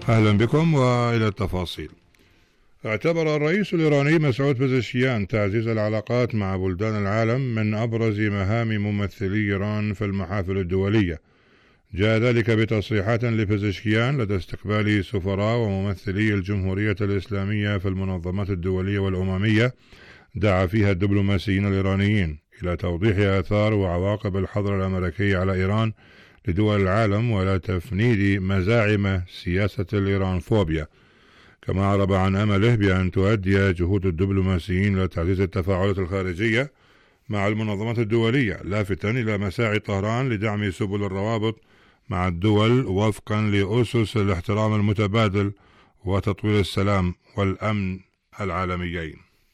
أهلا بكم وإلى التفاصيل. اعتبر الرئيس الإيراني مسعود بزشكيان تعزيز العلاقات مع بلدان العالم من أبرز مهام ممثلي إيران في المحافل الدولية. جاء ذلك بتصريحات لبزشكيان لدى استقبال سفراء وممثلي الجمهورية الإسلامية في المنظمات الدولية والأممية، دعا فيها الدبلوماسيين الإيرانيين إلى توضيح آثار وعواقب الحظر الأمريكي على إيران لدول العالم ولا تفنيد مزاعم سياسة الإيرانفوبيا، كما عرب عن أمله بأن تؤدي جهود الدبلوماسيين لتعزيز التفاعلات الخارجية مع المنظمات الدولية، لافتا إلى مساعي طهران لدعم سبل الروابط مع الدول وفقا لأسس الاحترام المتبادل وتطوير السلام والأمن العالميين.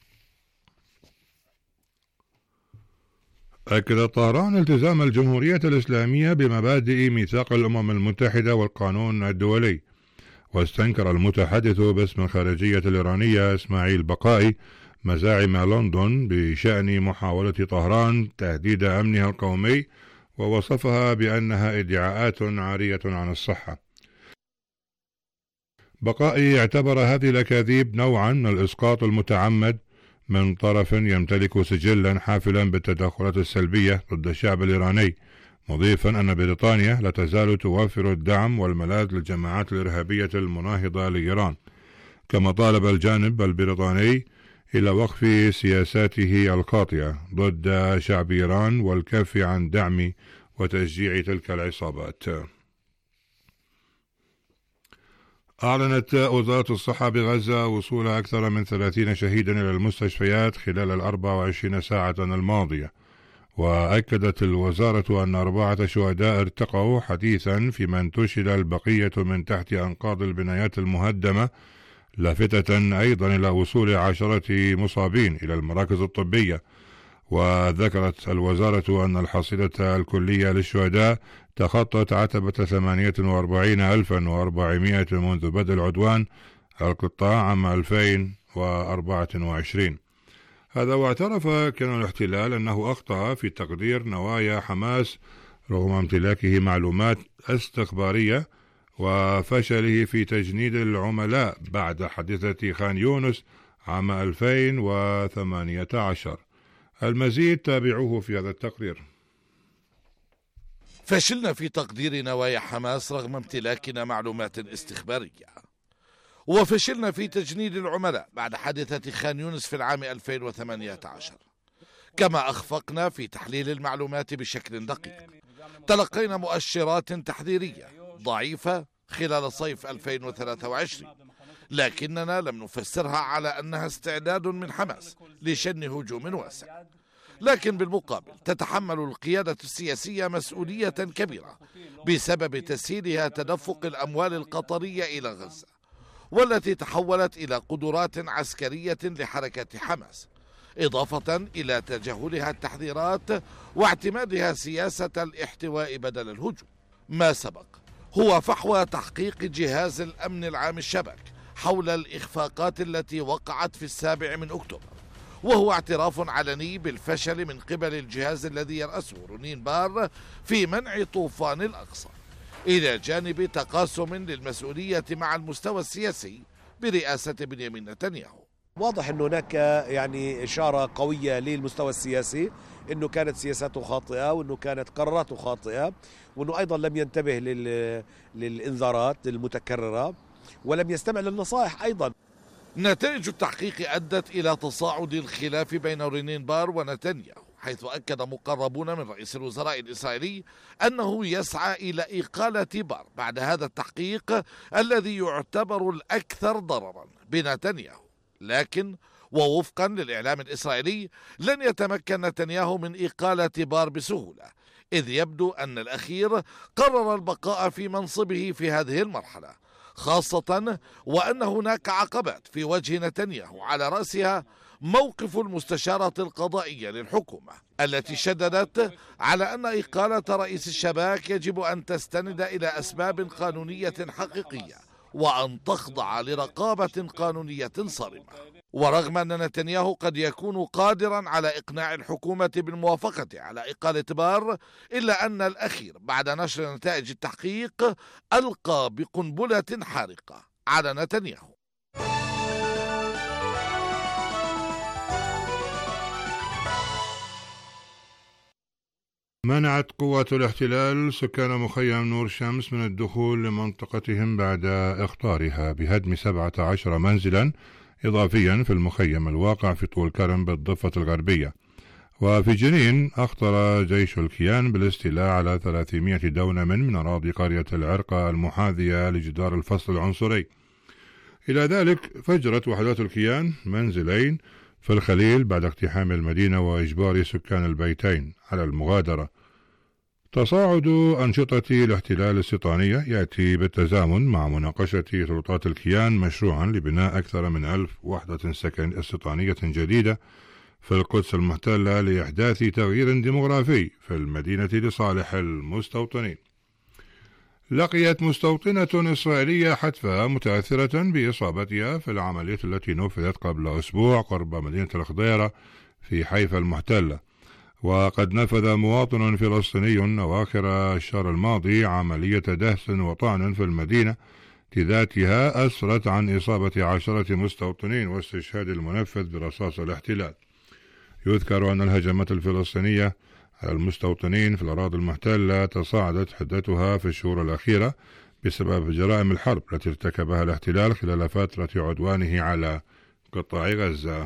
أكد طهران التزام الجمهورية الإسلامية بمبادئ ميثاق الأمم المتحدة والقانون الدولي، واستنكر المتحدث باسم الخارجية الإيرانية إسماعيل بقائي مزاعم لندن بشأن محاولة طهران تهديد أمنها القومي، ووصفها بأنها ادعاءات عارية عن الصحة. بقائي اعتبر هذه الأكاذيب نوعا من الإسقاط المتعمد من طرف يمتلك سجلا حافلا بالتدخلات السلبية ضد الشعب الإيراني، مضيفا أن بريطانيا لا تزال توفر الدعم والملاذ للجماعات الإرهابية المناهضة لإيران. كما طالب الجانب البريطاني إلى وقف سياساته الخاطئة ضد شعب إيران والكف عن دعم وتشجيع تلك العصابات. أعلنت وزارة الصحة بغزة وصول أكثر من 30 شهيدا إلى المستشفيات خلال 24 ساعة الماضية، وأكدت الوزارة أن 4 شهداء ارتقوا حديثا، فيما انتشل البقية من تحت أنقاض البنايات المهدمة، لافتة أيضا إلى وصول 10 مصابين إلى المراكز الطبية. وذكرت الوزارة أن الحصيلة الكلية للشهداء تخطت عتبة 48,400 منذ بدء العدوان على القطاع عام 2024. هذا واعترف كيان الاحتلال أنه أخطأ في تقدير نوايا حماس رغم امتلاكه معلومات استخبارية وفشله في تجنيد العملاء بعد حادثة خان يونس عام 2018. المزيد تابعوه في هذا التقرير. فشلنا في تقدير نوايا حماس رغم امتلاكنا معلومات استخبارية، وفشلنا في تجنيد العملاء بعد حادثة خان يونس في العام 2018. كما أخفقنا في تحليل المعلومات بشكل دقيق. تلقينا مؤشرات تحذيرية ضعيفة خلال صيف 2023، لكننا لم نفسرها على أنها استعداد من حماس لشن هجوم واسع. لكن بالمقابل تتحمل القيادة السياسية مسؤولية كبيرة بسبب تسهيلها تدفق الأموال القطرية إلى غزة، والتي تحولت إلى قدرات عسكرية لحركة حماس، إضافة إلى تجاهلها التحذيرات واعتمادها سياسة الاحتواء بدل الهجوم. ما سبق هو فحوى تحقيق جهاز الأمن العام الشبك حول الإخفاقات التي وقعت في 7 أكتوبر، وهو اعتراف علني بالفشل من قبل الجهاز الذي يرأسه رونين بار في منع طوفان الأقصى، إلى جانب تقاسم للمسؤولية مع المستوى السياسي برئاسة بنيامين نتنياهو. واضح أن هناك إشارة قوية للمستوى السياسي أنه كانت سياساته خاطئة، وأنه كانت قراراته خاطئة، وأنه أيضا لم ينتبه للإنذارات المتكررة ولم يستمع للنصائح أيضا. نتائج التحقيق أدت إلى تصاعد الخلاف بين رونين بار ونتنياهو، حيث أكد مقربون من رئيس الوزراء الإسرائيلي أنه يسعى إلى إقالة بار بعد هذا التحقيق الذي يعتبر الأكثر ضررا بنتنياهو. لكن ووفقا للإعلام الإسرائيلي لن يتمكن نتنياهو من إقالة بار بسهولة، إذ يبدو أن الأخير قرر البقاء في منصبه في هذه المرحلة، خاصة وأن هناك عقبات في وجه نتنياهو على رأسها موقف المستشارة القضائية للحكومة التي شددت على أن إقالة رئيس الشباك يجب أن تستند إلى أسباب قانونية حقيقية وأن تخضع لرقابة قانونية صارمة. ورغم أن نتنياهو قد يكون قادرا على إقناع الحكومة بالموافقة على إقالة بار، إلا أن الأخير بعد نشر نتائج التحقيق ألقى بقنبلة حارقة على نتنياهو. منعت قوات الاحتلال سكان مخيم نور شمس من الدخول لمنطقتهم بعد إخطارها بهدم 17 منزلا إضافيا في المخيم الواقع في طول كرم بالضفة الغربية. وفي جنين أخطر جيش الكيان بالاستيلاء على 300 دونم من أراضي قرية العرقة المحاذية لجدار الفصل العنصري. إلى ذلك فجرت وحدات الكيان منزلين في الخليل بعد اقتحام المدينة وإجبار سكان البيتين على المغادرة. تصاعد أنشطة الاحتلال الاستيطانية يأتي بالتزامن مع مناقشة سلطات الكيان مشروعا لبناء أكثر من 1000 وحدة سكن استيطانية جديدة في القدس المحتلة لإحداث تغيير ديمغرافي في المدينة لصالح المستوطنين. لقيت مستوطنة إسرائيلية حتفها متأثرة بإصابتها في العملية التي نفذت قبل أسبوع قرب مدينة الخضيرة في حيفا المحتلة. وقد نفذ مواطن فلسطيني أواخر الشهر الماضي عملية دهس وطعن في المدينة ذاتها أسفرت عن إصابة 10 مستوطنين واستشهاد المنفذ برصاص الاحتلال. يذكر أن الهجمات الفلسطينية على المستوطنين في الأراضي المحتلة تصاعدت حدتها في الشهور الأخيرة بسبب جرائم الحرب التي ارتكبها الاحتلال خلال فترة عدوانه على قطاع غزة.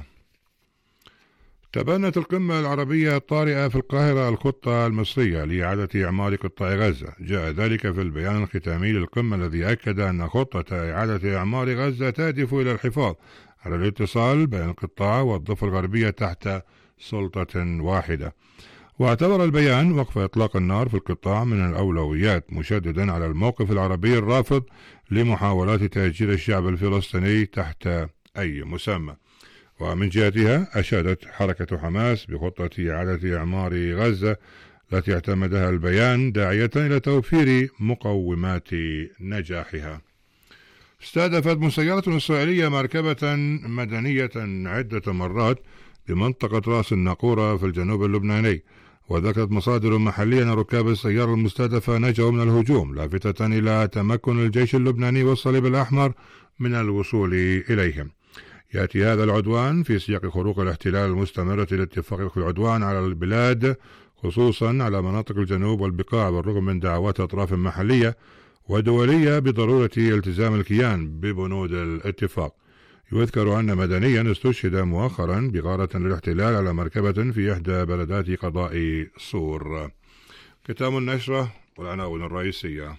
تبنت القمة العربية الطارئة في القاهرة الخطة المصرية لإعادة إعمار قطاع غزة. جاء ذلك في البيان الختامي للقمة الذي أكد أن خطة إعادة إعمار غزة تهدف إلى الحفاظ على الاتصال بين القطاع والضفة الغربية تحت سلطة واحدة. واعتبر البيان وقف إطلاق النار في القطاع من الأولويات، مشددا على الموقف العربي الرافض لمحاولات تهجير الشعب الفلسطيني تحت أي مسمى. ومن جهتها أشادت حركة حماس بخطة إعادة إعمار غزة التي اعتمدها البيان، داعية إلى توفير مقومات نجاحها. استهدفت مسيرة إسرائيلية مركبة مدنية عدة مرات بمنطقة رأس الناقورة في الجنوب اللبناني. وذكرت مصادر محلية أن ركاب السيارة المستهدفة نجوا من الهجوم، لافتة إلى تمكن الجيش اللبناني والصليب الأحمر من الوصول إليهم. يأتي هذا العدوان في سياق خروق الاحتلال المستمرة لاتفاق في العدوان على البلاد، خصوصا على مناطق الجنوب والبقاع، بالرغم من دعوات أطراف محلية ودولية بضرورة التزام الكيان ببنود الاتفاق. يذكر أن مدنيا استشهد مؤخرا بغارة للاحتلال على مركبة في إحدى بلدات قضاء صور. ختام النشرة والعناوين الرئيسية.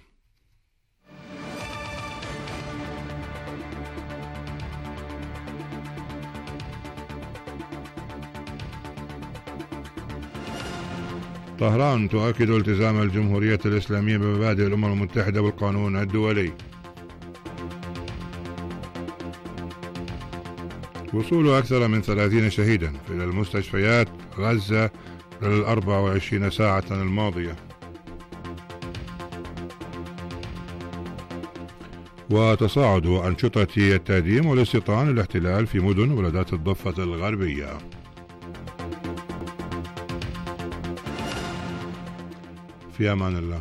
طهران تؤكد التزام الجمهورية الإسلامية بمبادئ الأمم المتحدة والقانون الدولي. وصول أكثر من 30 شهيدا إلى المستشفيات غزة خلال 24 ساعة الماضية. وتصاعد أنشطة التهديم والاستيطان الاحتلال في مدن وبلدات الضفة الغربية. في أمان الله.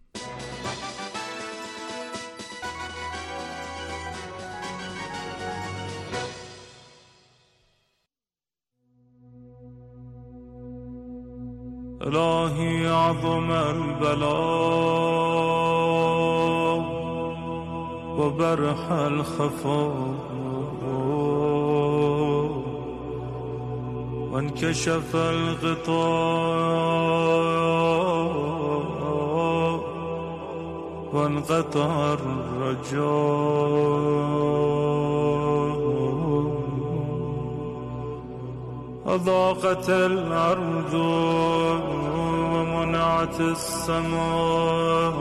إلهي عظم البلاء وبرح الخفاء وانكشف الغطاء وانقطع الرجاء أضاقت الأرض ومنعت السماء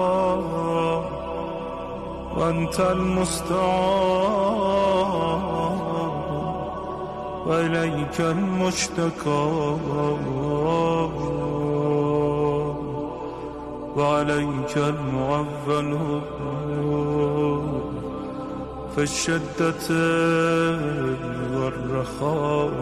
وأنت المستعان وإليك المشتكى وعليك المعول في الشدة والرخاء.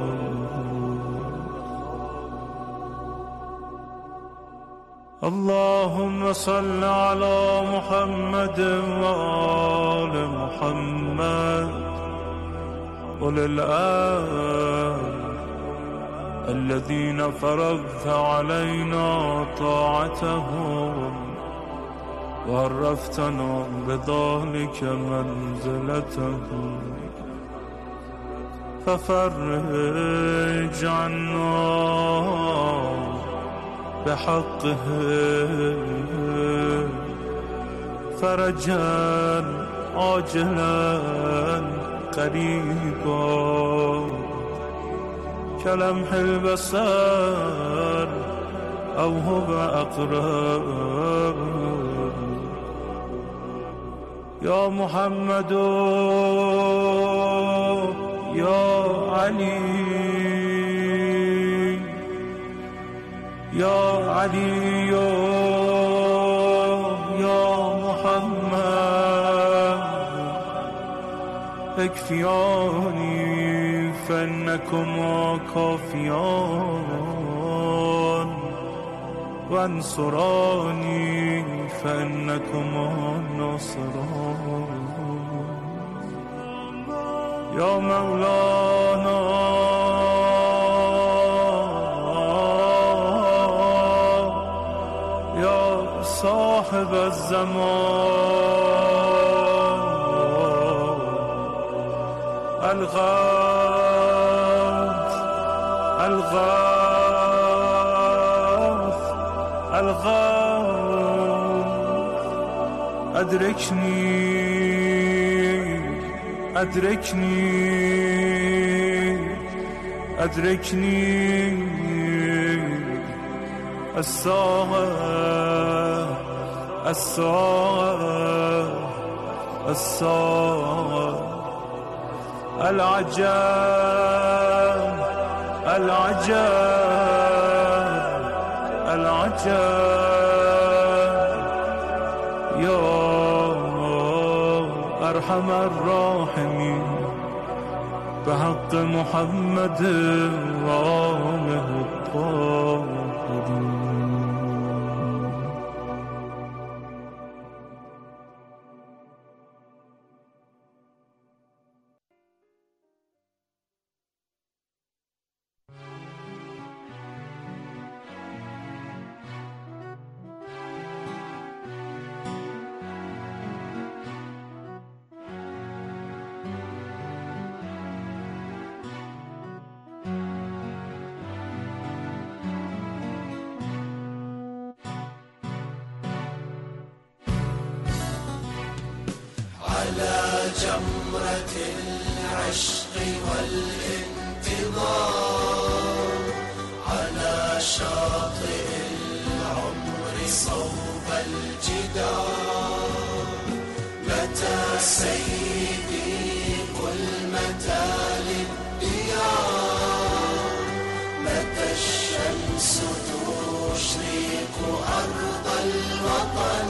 اللهم صل على محمد وآل محمد وللآل الذين فرضت علينا طاعتهم وعرفتنا بذلك منزلتهم، ففرج عنا بحقه فرجا عاجلا قريبا كلمح البصر أو هو أقرب. يا محمد يا علي يا علي يا محمد اكفياني فإنكما كافيان وانصراني فإنكما ناصران. يا مولانا يا صاحب الزمان الغوث الغوث الغوث أدركني أدركني أدركني الساعة الساعة الساعة العجاب العجاب العجاب. يا أرحم الراحمين بحق محمد وآله الطاهرين. على جمرة العشق والانتظار، على شاطئ العمر صوب الجدار. متى سيدي قل متى للديار، متى الشمس تشرق أرض الوطن.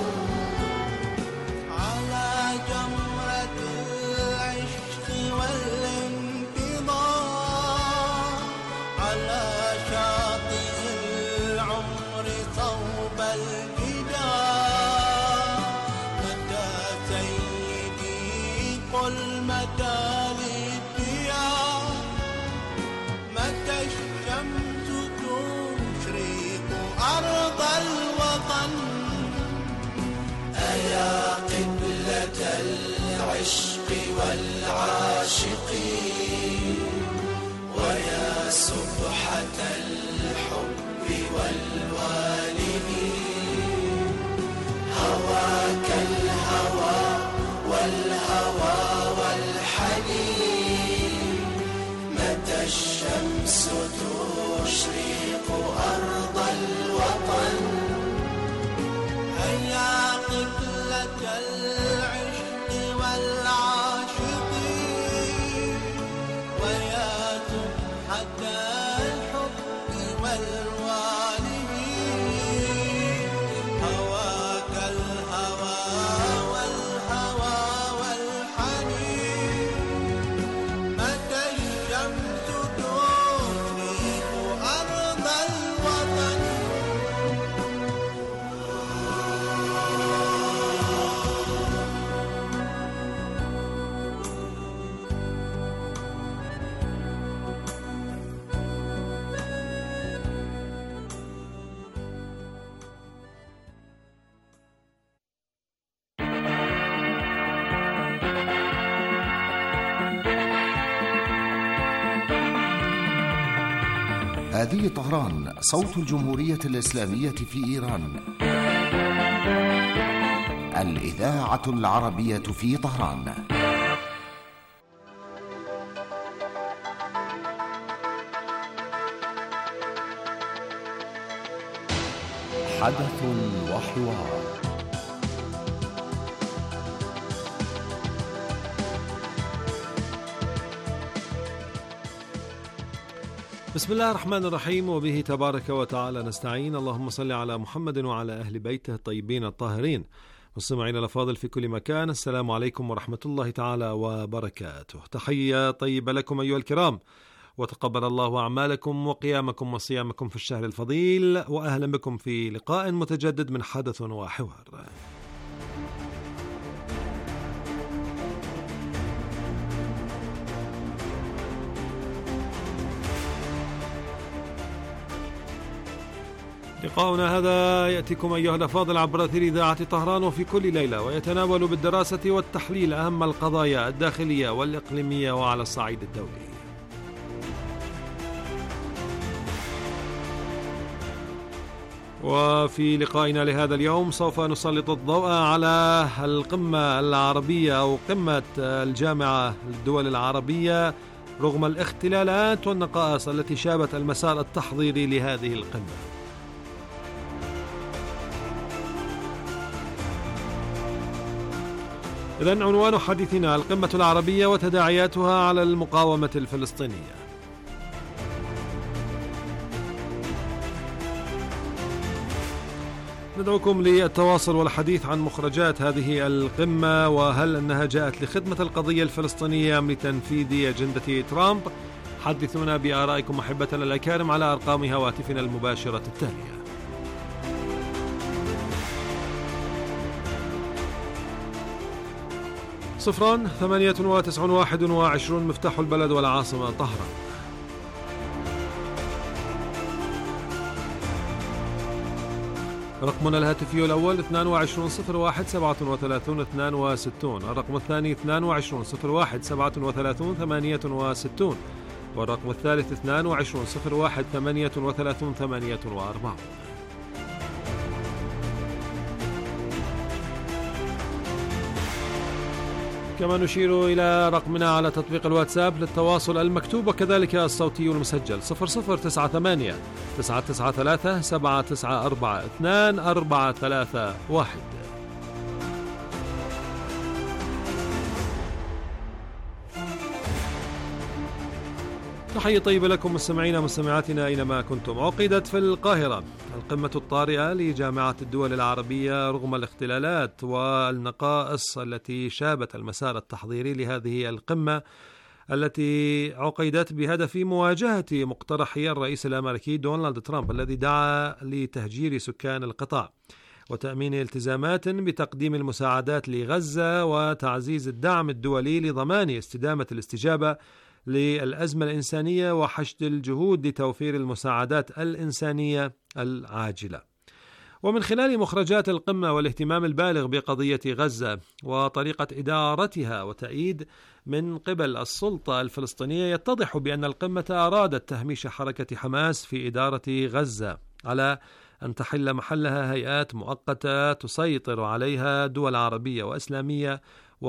العشق والعاشقين، ويا سبحة الحب والوالدين. هواك الهوى والهوى والحنين، متى الشمس تشرق أرض الوطن. هيا قبلة العشق والعاشقين، ويا سبحة الحب والوالدين. هذه طهران، صوت الجمهورية الإسلامية في إيران، الإذاعة العربية في طهران. حدث وحوار. بسم الله الرحمن الرحيم، وبه تبارك وتعالى نستعين. اللهم صل على محمد وعلى أهل بيته الطيبين الطاهرين. مستمعينا الأفاضل في كل مكان، السلام عليكم ورحمة الله تعالى وبركاته. تحية طيبة لكم أيها الكرام، وتقبل الله أعمالكم وقيامكم وصيامكم في الشهر الفضيل، وأهلا بكم في لقاء متجدد من حدث وحوار. لقاؤنا هذا يأتيكم أيها الأفاضل عبر أثير إذاعة طهران وفي كل ليلة، ويتناول بالدراسة والتحليل أهم القضايا الداخلية والإقليمية وعلى الصعيد الدولي. وفي لقائنا لهذا اليوم سوف نسلط الضوء على القمة العربية أو قمة الجامعة الدول العربية رغم الاختلالات والنقائص التي شابت المسار التحضيري لهذه القمة. إذن عنوان حديثنا القمة العربية وتداعياتها على المقاومة الفلسطينية. ندعوكم للتواصل والحديث عن مخرجات هذه القمة، وهل أنها جاءت لخدمة القضية الفلسطينية أم لتنفيذ أجندة ترامب؟ حدثونا بآرائكم أحبتنا الأكارم على أرقام هواتفنا المباشرة التالية: 0-891-21 مفتاح البلد والعاصمة طهران، رقمنا الهاتفي الأول 22-01-37-62، الرقم الثاني 22-01-37-68، والرقم الثالث 22-01-38-48. كما نشير إلى رقمنا على تطبيق الواتساب للتواصل المكتوب وكذلك الصوتي المسجل 0098-933-794-2431. تحية طيبة لكم مستمعينا مستمعاتنا أينما كنتم. عقدت في القاهرة القمة الطارئة لجامعة الدول العربية رغم الاختلالات والنقائص التي شابت المسار التحضيري لهذه القمة التي عقدت بهدف مواجهة مقترحي الرئيس الأمريكي دونالد ترامب الذي دعا لتهجير سكان القطاع وتأمين التزامات بتقديم المساعدات لغزة وتعزيز الدعم الدولي لضمان استدامة الاستجابة للأزمة الإنسانية وحشد الجهود لتوفير المساعدات الإنسانية العاجلة. ومن خلال مخرجات القمة والاهتمام البالغ بقضية غزة وطريقة إدارتها وتأييد من قبل السلطة الفلسطينية، يتضح بأن القمة أرادت تهميش حركة حماس في إدارة غزة على أن تحل محلها هيئات مؤقتة تسيطر عليها دول عربية وإسلامية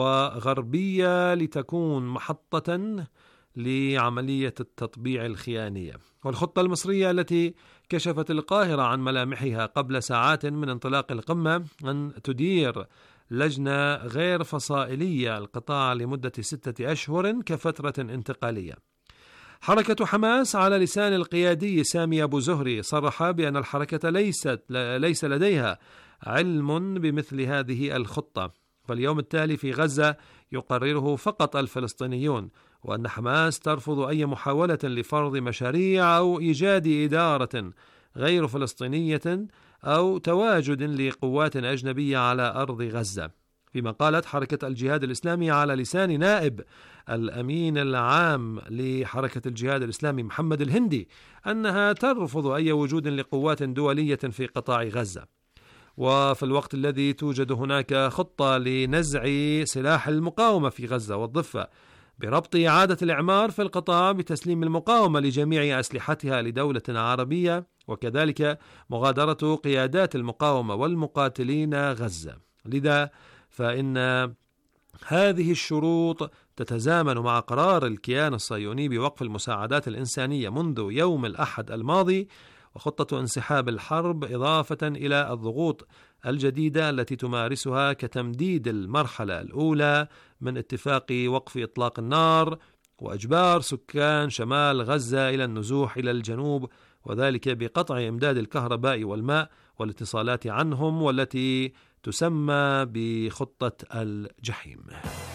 وغربية لتكون محطة لعملية التطبيع الخيانية. والخطة المصرية التي كشفت القاهرة عن ملامحها قبل ساعات من انطلاق القمة أن تدير لجنة غير فصائلية القطاع لمدة 6 أشهر كفترة انتقالية. حركة حماس على لسان القيادي سامي أبو زهري صرح بأن الحركة ليس لديها علم بمثل هذه الخطة، فاليوم التالي في غزة يقرره فقط الفلسطينيون، وأن حماس ترفض أي محاولة لفرض مشاريع أو إيجاد إدارة غير فلسطينية أو تواجد لقوات أجنبية على أرض غزة. فيما قالت حركة الجهاد الإسلامي على لسان نائب الأمين العام لحركة الجهاد الإسلامي محمد الهندي أنها ترفض أي وجود لقوات دولية في قطاع غزة. وفي الوقت الذي توجد هناك خطة لنزع سلاح المقاومة في غزة والضفة بربط إعادة الإعمار في القطاع بتسليم المقاومة لجميع أسلحتها لدولة عربية، وكذلك مغادرة قيادات المقاومة والمقاتلين غزة. لذا فإن هذه الشروط تتزامن مع قرار الكيان الصهيوني بوقف المساعدات الإنسانية منذ يوم الأحد الماضي، وخطة انسحاب الحرب، إضافة إلى الضغوط الجديدة التي تمارسها كتمديد المرحلة الأولى من اتفاق وقف إطلاق النار، وإجبار سكان شمال غزة إلى النزوح إلى الجنوب، وذلك بقطع إمداد الكهرباء والماء والاتصالات عنهم، والتي تسمى بخطة الجحيم.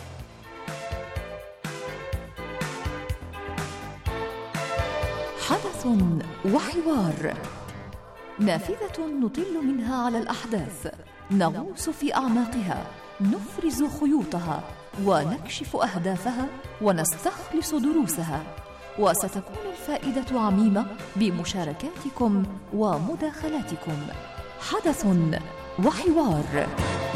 حدث وحوار، نافذة نطل منها على الأحداث، نغوص في أعماقها، نفرز خيوطها ونكشف أهدافها ونستخلص دروسها، وستكون الفائدة عميمة بمشاركاتكم ومداخلاتكم. حدث وحوار.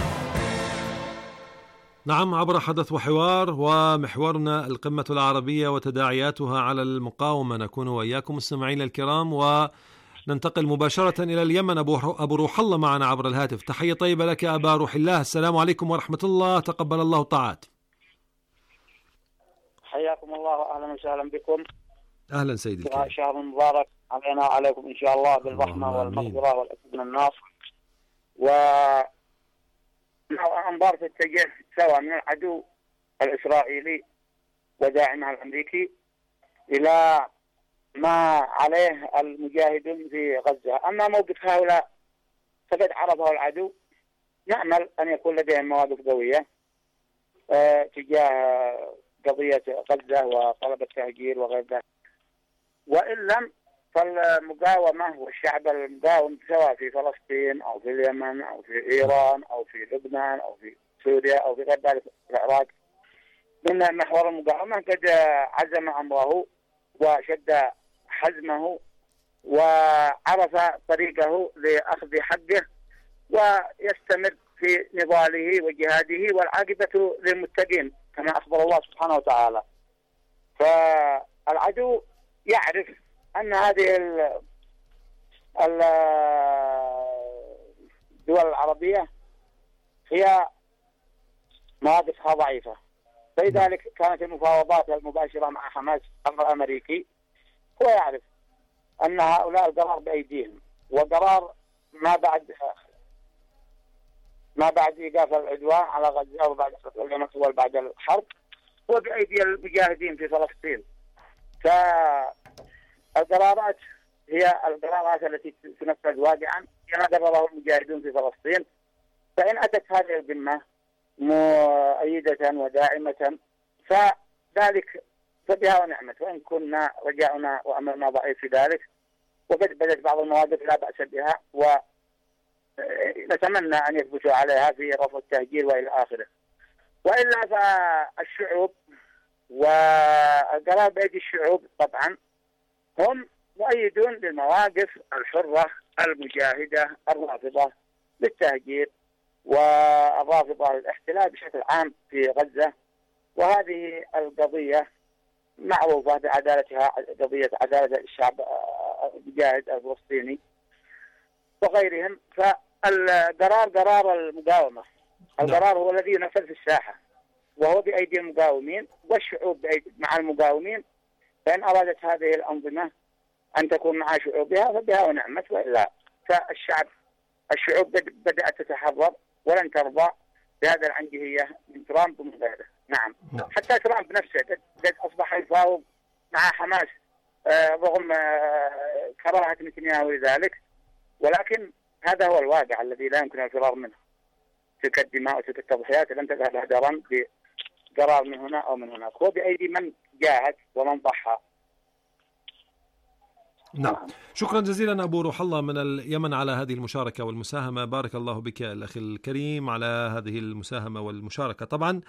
نعم، عبر حدث وحوار ومحورنا القمة العربية وتداعياتها على المقاومة نكون وإياكم مستمعين الكرام، وننتقل مباشرة إلى اليمن. أبو روح الله معنا عبر الهاتف. تحية طيبة لك أبا روح الله، السلام عليكم ورحمة الله، تقبل الله طاعات. حياكم الله وأهلا وسهلا بكم. أهلا سيدي. شهر مبارك علينا وعليكم إن شاء الله بالرحمة والمغفرة والأكد من الناصر، أنظار تتجه سواء من العدو الإسرائيلي وداعمها الأمريكي إلى ما عليه المجاهدون في غزة. أما موقف هؤلاء فقد عرفه العدو، نأمل أن يكون لديهم مواقف قوية تجاه قضية غزة وطلب التهجير وغير ذلك، وإن لم فالمقاومة والشعب المقاوم سواء في فلسطين أو في اليمن أو في إيران أو في لبنان أو في سوريا أو في غير ذلك في العراق من محور المقاومة قد عزم أمره وشد حزمه وعرف طريقه لأخذ حقه ويستمر في نضاله وجهاده، والعاقبة للمتقين كما أخبر الله سبحانه وتعالى. فالعدو يعرف أن هذه الدول العربية هي مواقفها ضعيفة، فلذلك كانت المفاوضات المباشرة مع حماس أمر أمريكي. هو يعرف أن هؤلاء القرار بأيديهم، وقرار ما بعد إيقاف العدوان على غزة وبعد بعد الحرب هو بأيدي المجاهدين في فلسطين. فالقرارات هي القرارات التي تنفذ واقعا كما قرره المجاهدون في فلسطين. فإن أتت هذه الذمة مؤيدة وداعمة فذلك فبها ونعمت، وإن كنا رجاؤنا وأمرنا ضعيف في ذلك، وقد بدت بعض المواقف لا بأس بها ونتمنى أن يثبتوا عليها في رفض التهجير وإلى آخره. وإلا فالشعوب والقرار بأيدي الشعوب طبعا هم مؤيدون للمواقف الحرة المجاهدة الرافضة للتهجير والرافضة للاحتلال بشكل عام في غزة. وهذه القضية معروفة بعدالتها، قضية عدالة الشعب المجاهد الفلسطيني وغيرهم. فالقرار قرار المقاومة، القرار هو الذي ينفذ في الساحة وهو بأيدي المقاومين والشعوب مع المقاومين. فإن أرادت هذه الأنظمة أن تكون مع شعوبها فبها ونعمت، وإلا الشعوب بدأت تتحرر ولن ترضى بهذا العنجهية من ترامب ومن غيره. نعم. حتى ترامب نفسه قد أصبح يفاوض مع حماس رغم كراهة نتنياهو لذلك، ولكن هذا هو الواقع الذي لا يمكن الفرار منه. تلك الدماء وتلك التضحيات لن تذهب هدرا بقرار من هنا أو من هناك، هو بأيدي من جاهد ومن ضحى. نعم، شكرا جزيلا أبو روح الله من اليمن على هذه المشاركة والمساهمة. بارك الله بك الأخي الكريم على هذه المساهمة والمشاركة. طبعا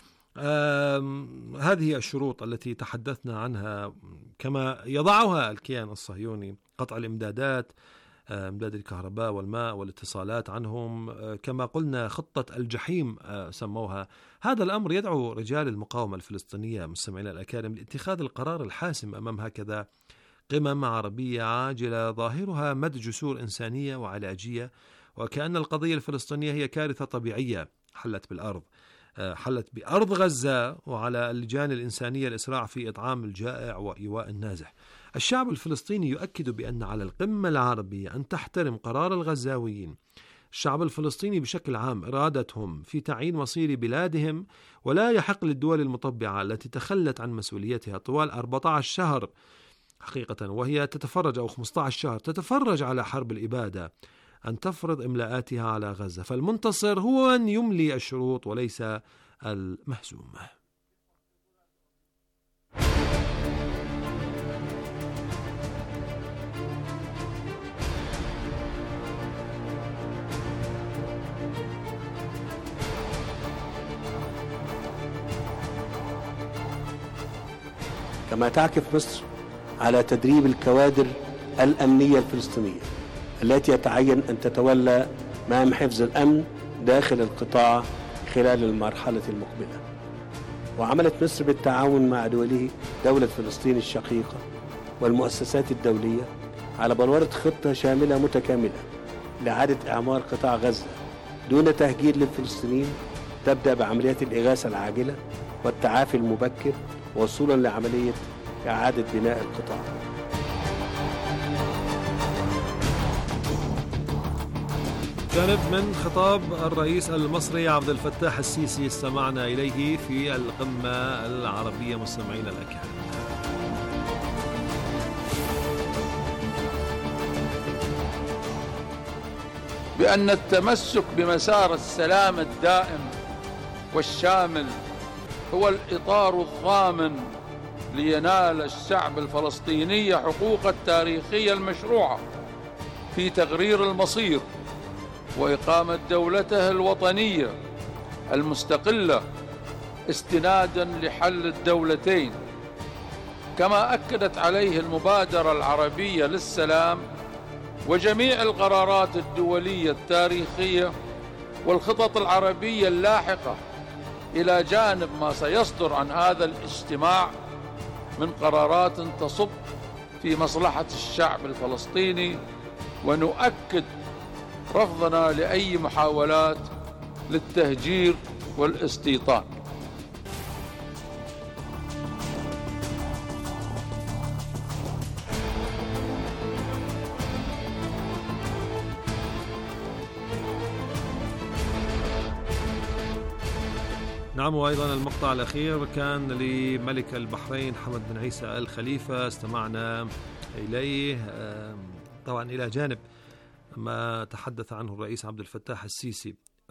هذه الشروط التي تحدثنا عنها كما يضعها الكيان الصهيوني، قطع الإمدادات، إمداد الكهرباء والماء والاتصالات عنهم، كما قلنا خطة الجحيم سموها. هذا الأمر يدعو رجال المقاومة الفلسطينية مستمعينا الأكارم لاتخاذ القرار الحاسم أمام هكذا قمم عربية عاجلة ظاهرها مد جسور إنسانية وعلاجية، وكأن القضية الفلسطينية هي كارثة طبيعية حلت بأرض غزة، وعلى اللجان الإنسانية الإسراع في إطعام الجائع وإيواء النازح. الشعب الفلسطيني يؤكد بأن على القمة العربية أن تحترم قرار الغزاويين. الشعب الفلسطيني بشكل عام إرادتهم في تعيين مصير بلادهم، ولا يحق للدول المطبعة التي تخلت عن مسؤوليتها طوال 14 شهر حقيقة وهي تتفرج، أو 15 شهر تتفرج على حرب الإبادة، أن تفرض إملاءاتها على غزة. فالمنتصر هو من يملي الشروط وليس المهزوم. كما تعكف مصر على تدريب الكوادر الأمنية الفلسطينية التي يتعين أن تتولى مهام حفظ الأمن داخل القطاع خلال المرحلة المقبلة. وعملت مصر بالتعاون مع دولة فلسطين الشقيقة والمؤسسات الدولية على بلورة خطة شاملة متكاملة لإعادة إعمار قطاع غزة دون تهجير للفلسطينيين، تبدأ بعمليات الإغاثة العاجلة والتعافي المبكر وصولا لعملية إعادة بناء القطاع. جانب من خطاب الرئيس المصري عبد الفتاح السيسي استمعنا إليه في القمة العربية مستمعين الأكارم. بأن التمسك بمسار السلام الدائم والشامل هو الإطار الضامن لينال الشعب الفلسطيني حقوق التاريخية المشروعة في تغيير المصير وإقامة دولته الوطنية المستقلة استنادا لحل الدولتين، كما أكدت عليه المبادرة العربية للسلام وجميع القرارات الدولية التاريخية والخطط العربية اللاحقة، إلى جانب ما سيصدر عن هذا الاجتماع من قرارات تصب في مصلحة الشعب الفلسطيني. ونؤكد رفضنا لأي محاولات للتهجير والاستيطان. نعم، وأيضا المقطع الأخير كان لملك البحرين حمد بن عيسى آل خليفة استمعنا إليه، طبعا إلى جانب ما تحدث عنه الرئيس عبد الفتاح السيسي.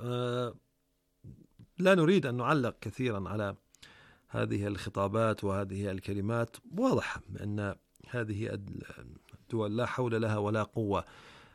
لا نريد أن نعلق كثيرا على هذه الخطابات وهذه الكلمات. واضح أن هذه الدول لا حول لها ولا قوة.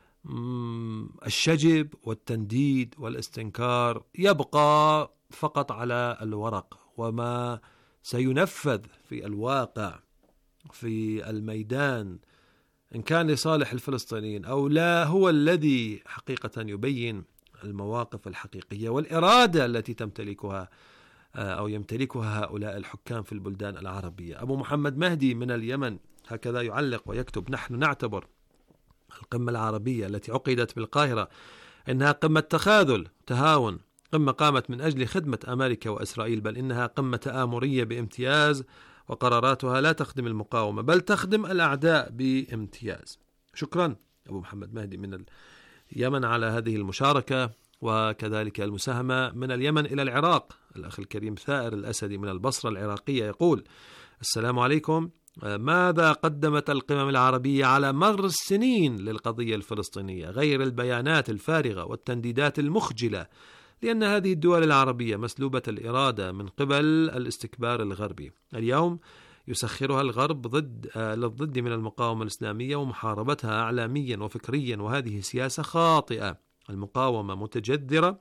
الشجب والتنديد والاستنكار يبقى فقط على الورق، وما سينفذ في الواقع في الميدان إن كان لصالح الفلسطينيين أو لا هو الذي حقيقة يبين المواقف الحقيقية والإرادة التي تمتلكها أو يمتلكها هؤلاء الحكام في البلدان العربية. أبو محمد مهدي من اليمن هكذا يعلق ويكتب: نحن نعتبر القمة العربية التي عقدت بالقاهرة إنها قمة تخاذل تهاون، قمة قامت من أجل خدمة أمريكا وإسرائيل، بل إنها قمة تآمرية بامتياز، وقراراتها لا تخدم المقاومة بل تخدم الأعداء بامتياز. شكرا أبو محمد مهدي من اليمن على هذه المشاركة، وكذلك المساهمة من اليمن إلى العراق. الأخ الكريم ثائر الأسدي من البصرة العراقية يقول: السلام عليكم، ماذا قدمت القمم العربية على مر السنين للقضية الفلسطينية غير البيانات الفارغة والتنديدات المخجلة، لأن هذه الدول العربية مسلوبة الإرادة من قبل الاستكبار الغربي. اليوم يسخرها الغرب للضد من المقاومة الإسلامية ومحاربتها إعلاميا وفكريا، وهذه سياسة خاطئة. المقاومة متجذرة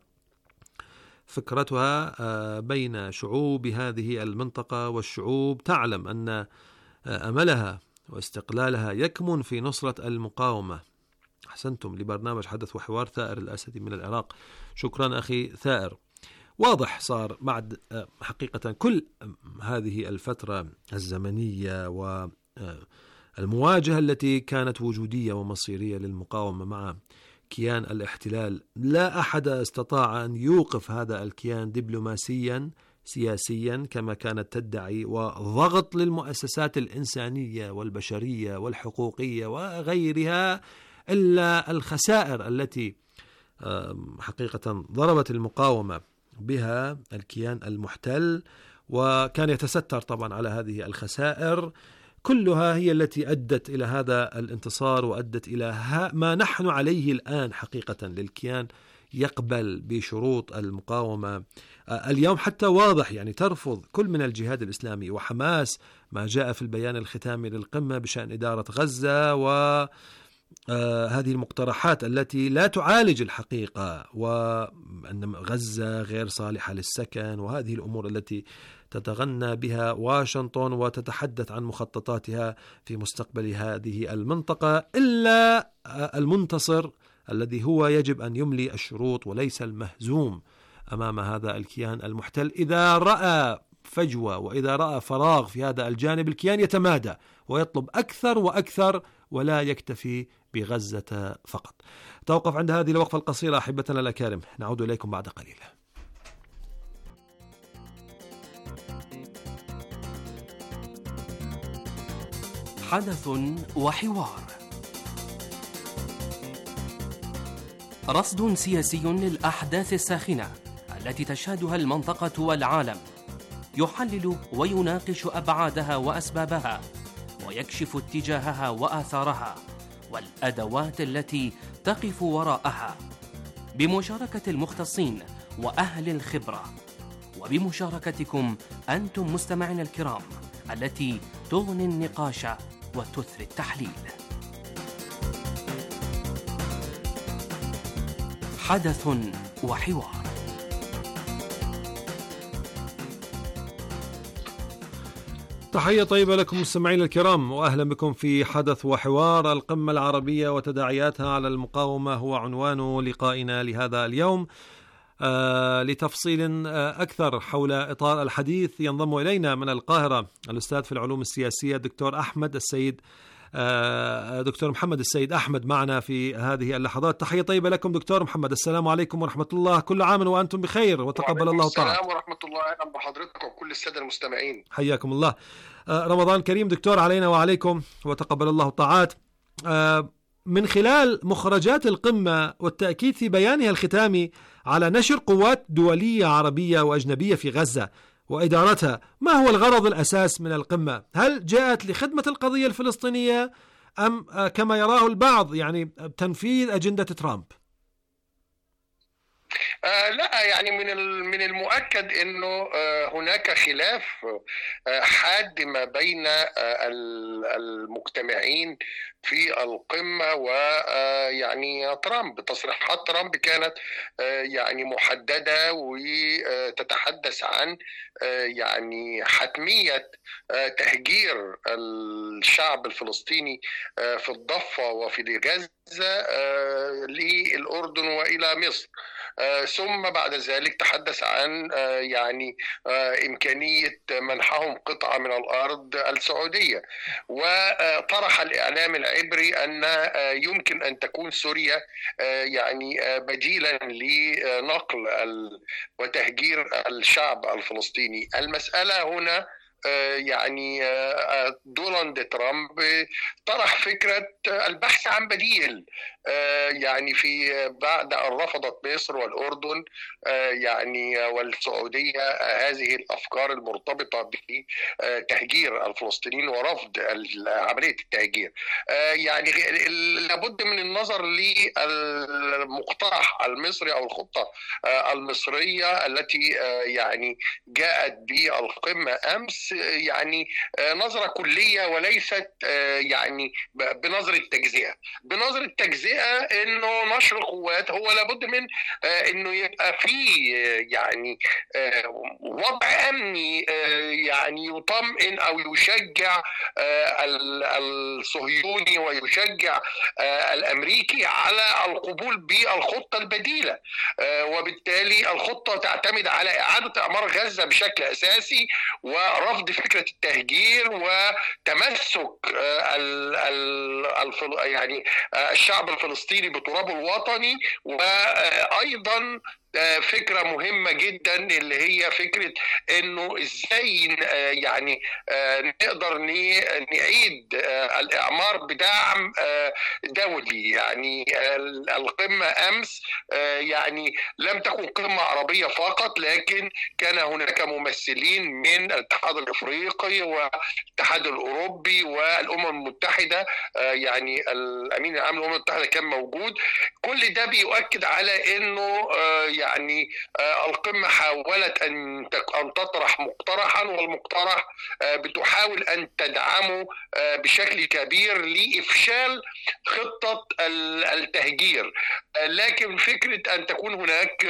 فكرتها بين شعوب هذه المنطقة، والشعوب تعلم أن أملها واستقلالها يكمن في نصرة المقاومة أحسنتم لبرنامج حدث وحوار. ثائر الأسدي من العراق. شكرا أخي ثائر. واضح صار بعد حقيقة كل هذه الفترة الزمنية والمواجهة التي كانت وجودية ومصيرية للمقاومة مع كيان الاحتلال، لا أحد استطاع أن يوقف هذا الكيان دبلوماسيا سياسيا كما كانت تدعي، وضغط للمؤسسات الإنسانية والبشرية والحقوقية وغيرها، إلا الخسائر التي حقيقة ضربت المقاومة بها الكيان المحتل، وكان يتستر طبعا على هذه الخسائر كلها هي التي أدت إلى هذا الانتصار، وأدت إلى ما نحن عليه الآن حقيقة للكيان يقبل بشروط المقاومة. اليوم حتى واضح يعني ترفض كل من الجهاد الإسلامي وحماس ما جاء في البيان الختامي للقمة بشأن إدارة غزة وهذه المقترحات التي لا تعالج الحقيقة، وأن غزة غير صالحة للسكن، وهذه الأمور التي تتغنى بها واشنطن وتتحدث عن مخططاتها في مستقبل هذه المنطقة، إلا المنتصر الذي هو يجب أن يملي الشروط وليس المهزوم أمام هذا الكيان المحتل. إذا رأى فجوة وإذا رأى فراغ في هذا الجانب، الكيان يتمادى ويطلب أكثر وأكثر ولا يكتفي بغزة فقط. توقف عند هذه الوقفة القصيرة أحبتنا الأكارم، نعود إليكم بعد قليل. حدث وحوار، رصد سياسي للأحداث الساخنة التي تشهدها المنطقة والعالم، يحلل ويناقش أبعادها وأسبابها، ويكشف اتجاهها وآثارها والأدوات التي تقف وراءها، بمشاركة المختصين وأهل الخبرة، وبمشاركتكم أنتم مستمعين الكرام التي تغني النقاش وتثري التحليل. حدث وحوار. تحية طيبة لكم مستمعين الكرام، وأهلا بكم في حدث وحوار. القمة العربية وتداعياتها على المقاومة هو عنوان لقائنا لهذا اليوم. لتفصيل أكثر حول إطار الحديث ينضم إلينا من القاهرة الأستاذ في العلوم السياسية دكتور محمد السيد أحمد معنا في هذه اللحظات. تحية طيبة لكم دكتور محمد. السلام عليكم ورحمة الله، كل عام وأنتم بخير وتقبل الله طاعة. السلام ورحمة الله، أهلا بحضرتك وكل السادة المستمعين. حياكم الله. رمضان كريم دكتور علينا وعليكم وتقبل الله طاعات. من خلال مخرجات القمة والتأكيد في بيانها الختامي على نشر قوات دولية عربية وأجنبية في غزة وإدارتها، ما هو الغرض الأساس من القمة؟ هل جاءت لخدمة القضية الفلسطينية أم كما يراه البعض يعني تنفيذ أجندة ترامب؟ لا، يعني من المؤكد أنه هناك خلاف حاد ما بين المجتمعين في القمة ويعني ترامب. تصريحات ترامب كانت يعني محددة وتتحدث عن يعني حتمية تهجير الشعب الفلسطيني في الضفة وفي غزة للأردن وإلى مصر، ثم بعد ذلك تحدث عن يعني إمكانية منحهم قطعة من الأرض السعودية، وطرح الإعلام العبري أن يمكن أن تكون سوريا يعني بديلا لنقل وتهجير الشعب الفلسطيني. المسألة هنا يعني دونالد ترامب طرح فكرة البحث عن بديل، يعني في بعد أن رفضت مصر والأردن يعني والسعودية هذه الأفكار المرتبطة بتهجير الفلسطينيين ورفض عملية التهجير. يعني لابد من النظر للمقترح المصري أو الخطة المصرية التي يعني جاءت بالقمة أمس بس يعني نظرة كلية وليست يعني بنظرة تجزئة. بنظرة تجزئة انه نشر قوات هو لابد من انه يبقى فيه يعني وضع امني يعني يطمئن او يشجع الصهيوني ويشجع الامريكي على القبول بالخطة البديلة، وبالتالي الخطة تعتمد على اعادة اعمار غزة بشكل اساسي ورفض فكرة التهجير وتمسك يعني الشعب الفلسطيني بترابه الوطني، وأيضا فكرة مهمة جدا اللي هي فكرة انه ازاي يعني نقدر نعيد الاعمار بدعم دولي. يعني القمة امس يعني لم تكن قمة عربية فقط، لكن كان هناك ممثلين من الاتحاد الافريقي والاتحاد الاوروبي والامم المتحدة، يعني الامين العام للامم المتحدة كان موجود. كل ده بيؤكد على انه يعني القمة حاولت أن تطرح مقترحا، والمقترح بتحاول أن تدعمه بشكل كبير لإفشال خطة التهجير. لكن فكرة أن تكون هناك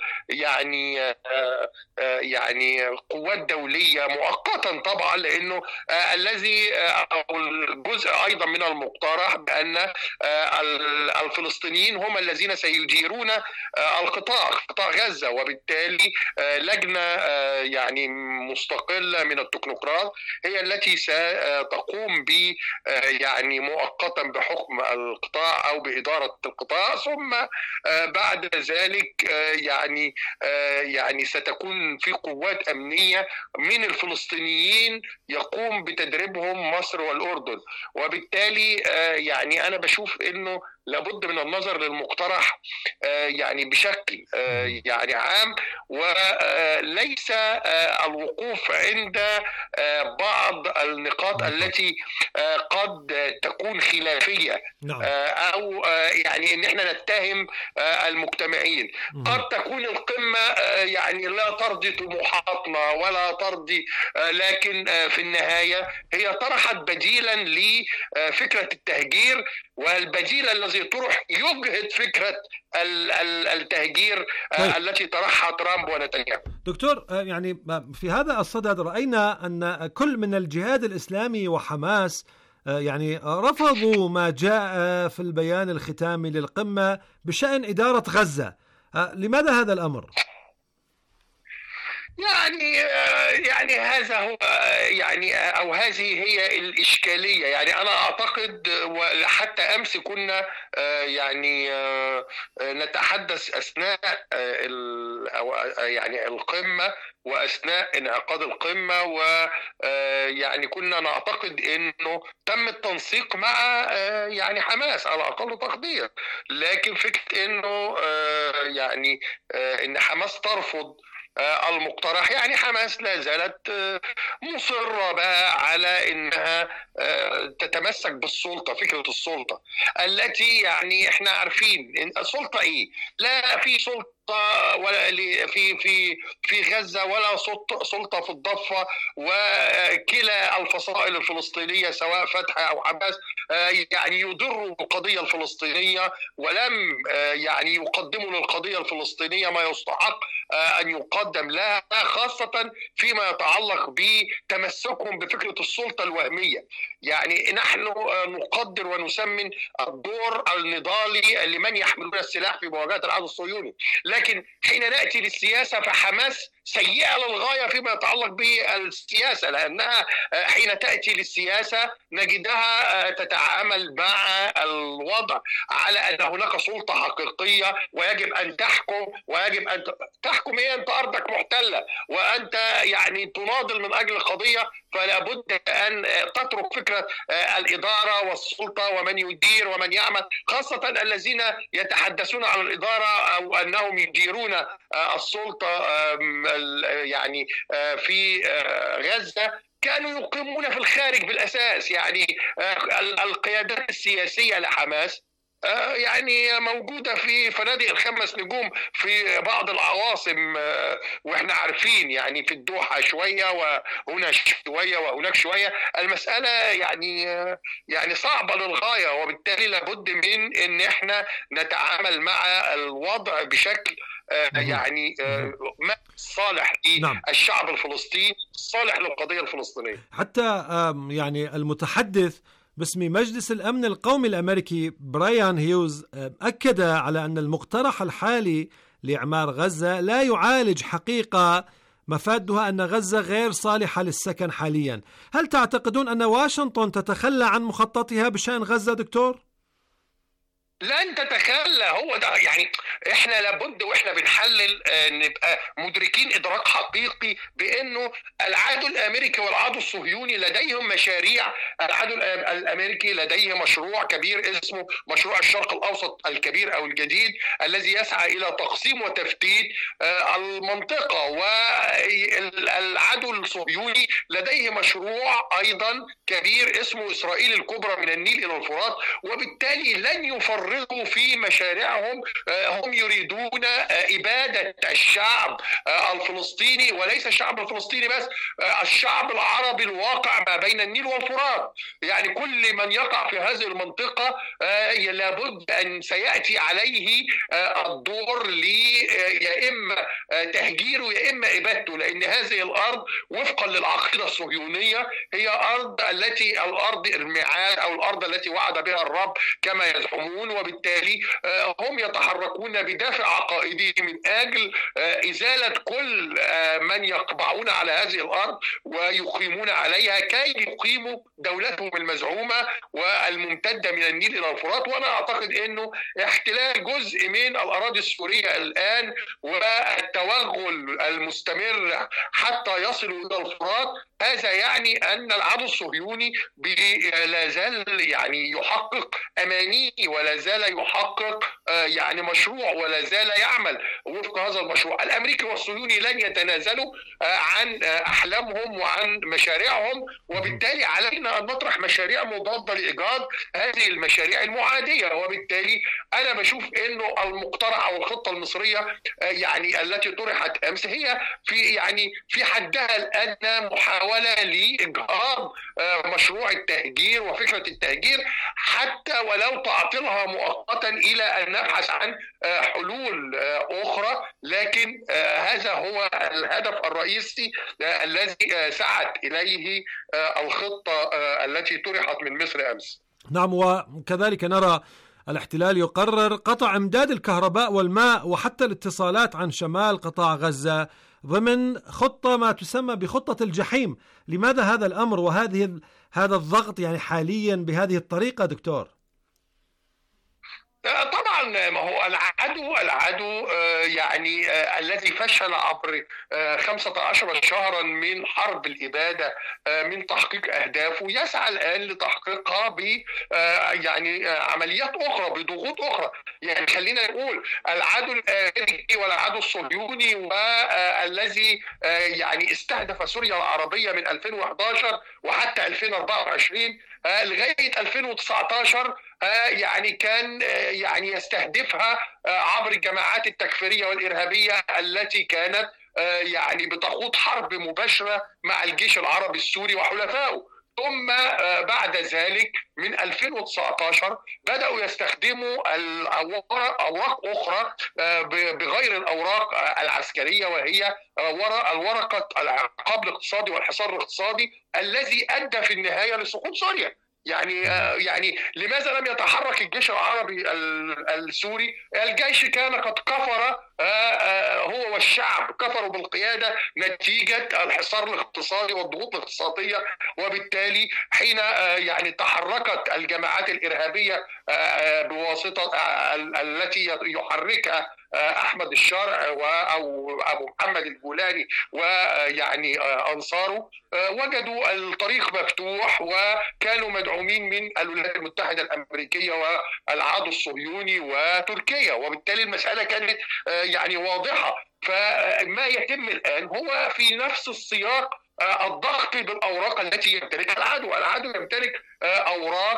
يعني قوات دولية مؤقتا طبعا، لأنه الذي الجزء أيضا من المقترح بأن الفلسطينيين هم الذين سيديرون قطاع غزة، وبالتالي لجنة يعني مستقلة من التكنوقراط هي التي ستقوم ب يعني مؤقتا بحكم القطاع أو بإدارة القطاع، ثم بعد ذلك يعني ستكون في قوات أمنية من الفلسطينيين يقوم بتدريبهم مصر والأردن. وبالتالي يعني أنا بشوف إنه لابد من النظر للمقترح يعني بشكل يعني عام، وليس الوقوف عند بعض النقاط التي قد تكون خلافية أو يعني إن احنا نتهم المجتمعين. قد تكون القمة يعني لا ترضي طموحاتنا ولا ترضي، لكن في النهاية هي طرحت بديلا لفكرة التهجير، والبديل الذي طرح يجهد فكرة التهجير التي طرحها ترامب ونتنياهو. دكتور، يعني في هذا الصدد رأينا أن كل من الجهاد الإسلامي وحماس يعني رفضوا ما جاء في البيان الختامي للقمة بشأن إدارة غزة. لماذا هذا الأمر؟ يعني هذا هو يعني أو هذه هي الإشكالية. يعني أنا أعتقد وحتى أمس كنا يعني نتحدث أثناء يعني القمة وأثناء انعقاد القمة، ويعني كنا نعتقد أنه تم التنسيق مع يعني حماس على أقل تقدير، لكن فكرة أنه يعني أن حماس ترفض المقترح، يعني حماس لا زالت مصرة بقى على انها تتمسك بالسلطة، فكرة السلطة التي يعني احنا عارفين السلطة ايه. لا في سلطة ولا في غزة ولا سلطة في الضفة، وكلا الفصائل الفلسطينية سواء فتح أو حماس يعني يضروا بالقضية الفلسطينية، ولم يعني يقدموا للقضية الفلسطينية ما يستحق أن يقدم لها، خاصة فيما يتعلق بتمسكهم بفكرة السلطة الوهمية. يعني نحن نقدر ونسمن الدور النضالي لمن يحملون السلاح في مواجهة العدو الصهيوني، لكن حين نأتي للسياسة فحماس سيئة للغاية فيما يتعلق بالسياسة، لأنها حين تأتي للسياسة نجدها تتعامل مع الوضع على أن هناك سلطة حقيقية ويجب أن تحكم، ويجب أن تحكم هي أنت أرضك محتلة وأنت يعني تناضل من أجل القضية، فلا بد أن تترك فكرة الإدارة والسلطة ومن يدير ومن يعمل، خاصة الذين يتحدثون عن الإدارة أو أنهم يديرون السلطة يعني في غزة كانوا يقيمون في الخارج بالأساس. يعني القيادات السياسية لحماس يعني موجودة في فنادق ال5 نجوم في بعض العواصم، واحنا عارفين يعني في الدوحة شوية وهنا شوية وهناك شوية. المسألة يعني صعبة للغاية، وبالتالي لابد من ان احنا نتعامل مع الوضع بشكل يعني ما صالح للشعب الفلسطيني، صالح للقضية الفلسطينية. حتى يعني المتحدث باسم مجلس الأمن القومي الأمريكي برايان هيوز أكد على أن المقترح الحالي لإعمار غزة لا يعالج حقيقة مفادها أن غزة غير صالحة للسكن حاليا. هل تعتقدون أن واشنطن تتخلى عن مخططها بشأن غزة دكتور؟ لن تتخلى، هو ده يعني احنا لابد واحنا بنحلل نبقى مدركين ادراك حقيقي بانه العدو الامريكي والعدو الصهيوني لديهم مشاريع. العدو الامريكي لديه مشروع كبير اسمه مشروع الشرق الاوسط الكبير او الجديد، الذي يسعى الى تقسيم وتفتيت المنطقه، والعدو الصهيوني لديه مشروع ايضا كبير اسمه اسرائيل الكبرى من النيل الى الفرات، وبالتالي لن يفرطوا في مشاريعهم. هم يريدون إبادة الشعب الفلسطيني، وليس الشعب الفلسطيني بس، الشعب العربي الواقع ما بين النيل والفرات. يعني كل من يقع في هذه المنطقة لابد أن سيأتي عليه الدور يا إما تهجيره يا إما إبادته، لأن هذه الأرض وفقا للعقيدة الصهيونية هي الأرض الميعاد أو الأرض التي وعد بها الرب كما يزعمون، وبالتالي هم يتحركون بدافع عقائدي من أجل إزالة كل من يقبعون على هذه الأرض ويقيمون عليها كي يقيموا دولتهم المزعومة والممتدة من النيل إلى الفرات. وأنا أعتقد أنه احتلال جزء من الأراضي السورية الآن والتوغل المستمر حتى يصلوا إلى الفرات، هذا يعني أن العدو الصهيوني لا زال يعني يحقق أماني ولا زال يحقق يعني مشروع ولا زال يعمل وفق هذا المشروع. الأمريكي والصهيوني لن يتنازلوا عن أحلامهم وعن مشاريعهم، وبالتالي علينا أن نطرح مشاريع مضادة لإيجاد هذه المشاريع المعادية. وبالتالي أنا بشوف أنه المقترح أو الخطة المصرية يعني التي طرحت أمس هي في حدها الأدنى محاولة لإجهاض مشروع التهجير وفكرة التهجير، حتى ولو تعطلها مؤقتا إلى أن نبحث عن حلول أخرى. لكن هذا هو الهدف الرئيسي الذي سعت إليه الخطة التي طرحت من مصر أمس. نعم، وكذلك نرى الاحتلال يقرر قطع امداد الكهرباء والماء وحتى الاتصالات عن شمال قطاع غزة ضمن خطة ما تسمى بخطة الجحيم. لماذا هذا الأمر هذا الضغط يعني حاليا بهذه الطريقة دكتور؟ طبعا ما هو العدو يعني الذي فشل عبر 15 شهرا من حرب الإبادة من تحقيق أهدافه يسعى الآن لتحقيقها ب يعني عمليات أخرى بضغوط أخرى. يعني خلينا نقول العدو الأمريكي والعدو الصهيوني والذي يعني استهدف سوريا العربية من 2011 وحتى 2024 لغاية 2019 يعني كان يعني يستهدفها عبر الجماعات التكفيرية والإرهابية التي كانت يعني بتخوض حرب مباشرة مع الجيش العربي السوري وحلفائه. ثم بعد ذلك من 2019 بدأوا يستخدموا أوراق أخرى بغير الأوراق العسكرية، وهي الورقة العقاب الاقتصادي والحصار الاقتصادي الذي أدى في النهاية لسقوط سوريا. يعني لماذا لم يتحرك الجيش العربي السوري؟ الجيش كان قد كفر، هو والشعب كفروا بالقيادة نتيجة الحصار الاقتصادي والضغوط الاقتصادية. وبالتالي حين يعني تحركت الجماعات الإرهابية بواسطة التي يحركها أحمد الشرع أو أبو محمد الجولاني ويعني أنصاره، وجدوا الطريق مفتوح وكانوا مدعومين من الولايات المتحدة الأمريكية والعدو الصهيوني وتركيا، وبالتالي المسألة كانت يعني واضحة. فما يتم الآن هو في نفس السياق الضغط بالأوراق التي يمتلكها العدو. العدو يمتلك أوراق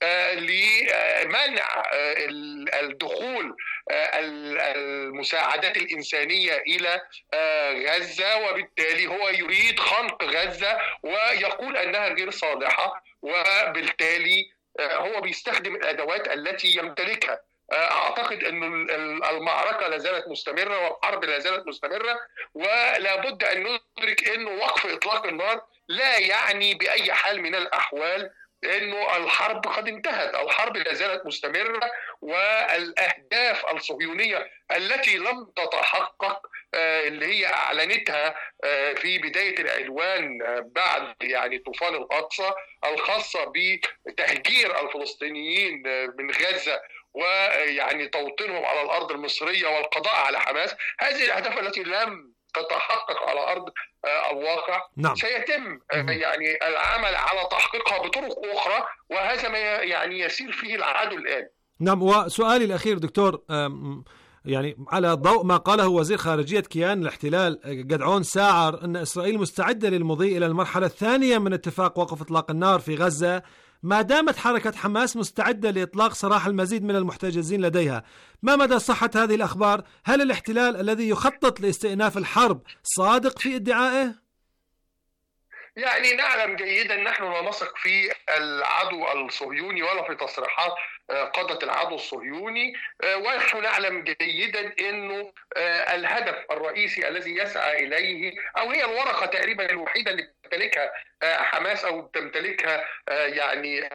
لمنع الدخول المساعدات الإنسانية إلى غزة، وبالتالي هو يريد خنق غزة ويقول أنها غير صالحة، وبالتالي هو بيستخدم الأدوات التي يمتلكها. أعتقد أن المعركة لا زالت مستمرة والحرب لا زالت مستمرة، ولا بد أن ندرك أنه وقف إطلاق النار لا يعني بأي حال من الأحوال أنه الحرب قد انتهت. الحرب لا زالت مستمرة، والأهداف الصهيونية التي لم تتحقق اللي هي أعلنتها في بداية العدوان بعد يعني طوفان الأقصى، الخاصة بتهجير الفلسطينيين من غزة ويعني توطينهم على الأرض المصرية والقضاء على حماس، هذه الأهداف التي لم تتحقق على أرض الواقع. نعم. سيتم يعني العمل على تحقيقها بطرق أخرى، وهذا ما يعني يسير فيه العدو الآن. نعم. وسؤالي الأخير دكتور، يعني على ضوء ما قاله وزير خارجية كيان الاحتلال جدعون ساعر أن إسرائيل مستعدة للمضي إلى المرحلة الثانية من اتفاق وقف إطلاق النار في غزة ما دامت حركة حماس مستعدة لإطلاق سراح المزيد من المحتجزين لديها. ما مدى صحة هذه الأخبار؟ هل الاحتلال الذي يخطط لاستئناف الحرب صادق في ادعائه؟ يعني نعلم جيدا نحن لا نثق في العدو الصهيوني ولا في تصريحات قادة العدو الصهيوني، ونحن نعلم جيدا انه الهدف الرئيسي الذي يسعى اليه، او هي الورقة تقريبا الوحيدة اللي تمتلكها حماس او تمتلكها يعني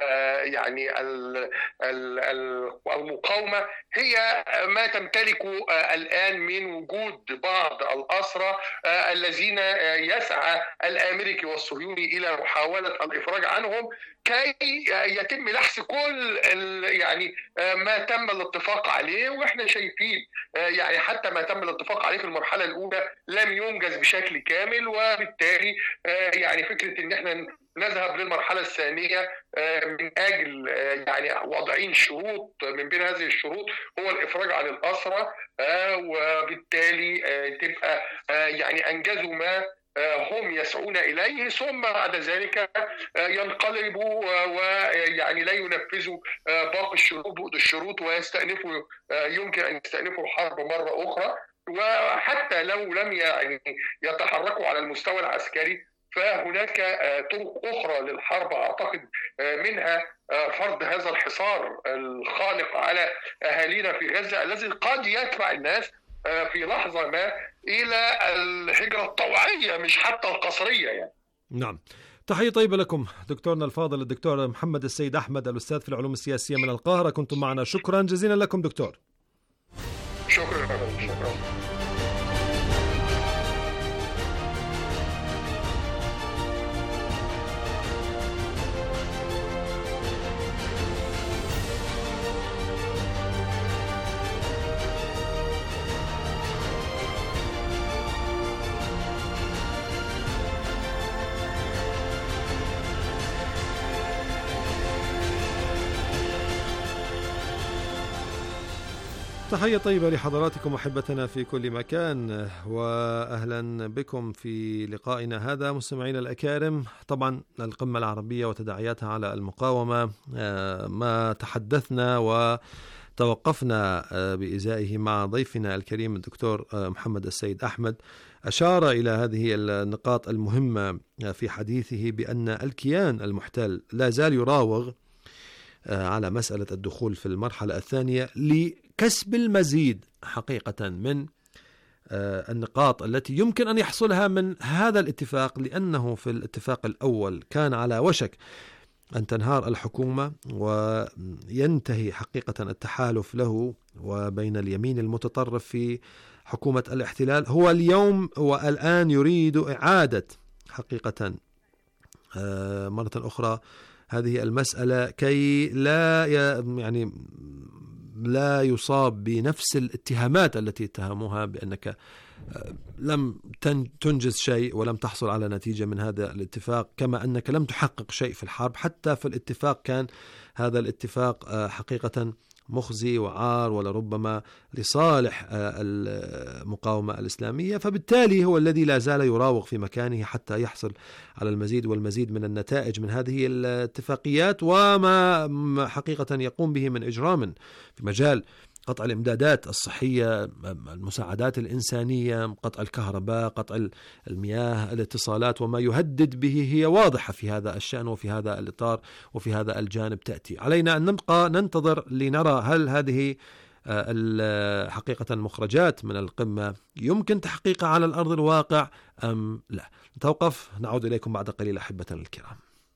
المقاومة، هي ما تمتلكه الآن من وجود بعض الأسرى الذين يسعى الأمريكي والصهيوني إلى محاولة الإفراج عنهم كي يتم لحس كل يعني ما تم الاتفاق عليه. واحنا شايفين يعني حتى ما تم الاتفاق عليه في المرحلة الأولى لم ينجز بشكل كامل، وبالتالي يعني فكرة ان احنا نذهب للمرحلة الثانية من أجل يعني وضعين شروط، من بين هذه الشروط هو الإفراج عن الأسرى، وبالتالي تبقى يعني أنجزوا ما هم يسعون إليه، ثم بعد ذلك ينقلبوا ويعني لا ينفذوا باقي الشروط ويستأنفوا، يمكن أن يستأنفوا الحرب مرة أخرى. وحتى لو لم يعني يتحركوا على المستوى العسكري، فهناك طرق أخرى للحرب أعتقد منها فرض هذا الحصار الخانق على أهالينا في غزة الذي قد يدفع الناس في لحظة ما إلى الهجرة الطوعية مش حتى القسرية يعني. نعم. تحية طيبة لكم دكتورنا الفاضل الدكتور محمد السيد أحمد، الأستاذ في العلوم السياسية من القاهرة، كنتم معنا. شكرا جزيلا لكم دكتور. شكرا. تحية طيبة لحضراتكم أحبتنا في كل مكان، وأهلا بكم في لقائنا هذا مستمعينا الأكارم. طبعا القمة العربية وتداعياتها على المقاومة ما تحدثنا وتوقفنا بإزائه مع ضيفنا الكريم الدكتور محمد السيد أحمد، أشار إلى هذه النقاط المهمة في حديثه بأن الكيان المحتل لا زال يراوغ على مسألة الدخول في المرحلة الثانية لكسب المزيد حقيقة من النقاط التي يمكن أن يحصلها من هذا الاتفاق، لأنه في الاتفاق الأول كان على وشك أن تنهار الحكومة وينتهي حقيقة التحالف له وبين اليمين المتطرف في حكومة الاحتلال. هو اليوم والآن يريد إعادة حقيقة مرة أخرى هذه المسألة كي لا يصاب بنفس الاتهامات التي اتهموها بأنك لم تنجز شيء ولم تحصل على نتيجة من هذا الاتفاق، كما أنك لم تحقق شيء في الحرب. حتى في الاتفاق كان هذا الاتفاق حقيقة مخزي وعار ولربما لصالح المقاومة الإسلامية، فبالتالي هو الذي لا زال يراوغ في مكانه حتى يحصل على المزيد والمزيد من النتائج من هذه الاتفاقيات، وما حقيقة يقوم به من إجرام في مجال قطع الإمدادات الصحية، المساعدات الإنسانية، قطع الكهرباء، قطع المياه، الاتصالات، وما يهدد به هي واضحة في هذا الشأن وفي هذا الإطار وفي هذا الجانب تأتي. علينا أن نبقى ننتظر لنرى هل هذه حقيقة المخرجات من القمة يمكن تحقيقها على الأرض الواقع أم لا. نتوقف، نعود إليكم بعد قليل أحبتنا الكرام.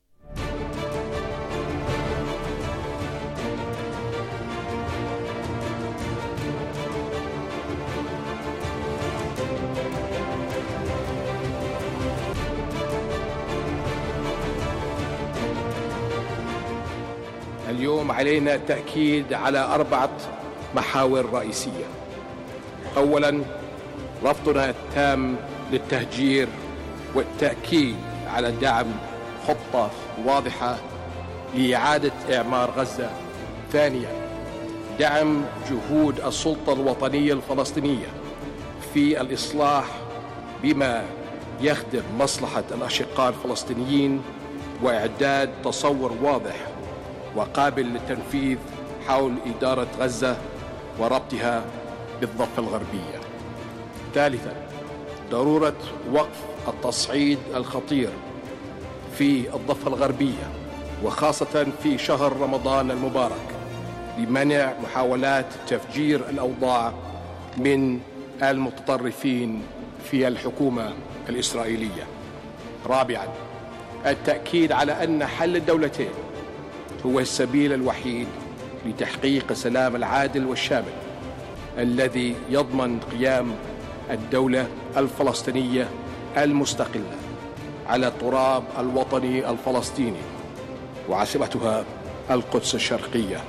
اليوم علينا التأكيد على 4 محاور رئيسية. أولا، رفضنا التام للتهجير والتأكيد على دعم خطة واضحة لإعادة إعمار غزة. ثانيا، دعم جهود السلطة الوطنية الفلسطينية في الإصلاح بما يخدم مصلحة الأشقاء الفلسطينيين، وإعداد تصور واضح وقابل للتنفيذ حول إدارة غزة وربطها بالضفة الغربية. ثالثا، ضرورة وقف التصعيد الخطير في الضفة الغربية وخاصة في شهر رمضان المبارك لمنع محاولات تفجير الأوضاع من المتطرفين في الحكومة الإسرائيلية. رابعا، التأكيد على أن حل الدولتين هو السبيل الوحيد لتحقيق السلام العادل والشامل الذي يضمن قيام الدولة الفلسطينية المستقلة على التراب الوطني الفلسطيني وعاصمتها القدس الشرقية.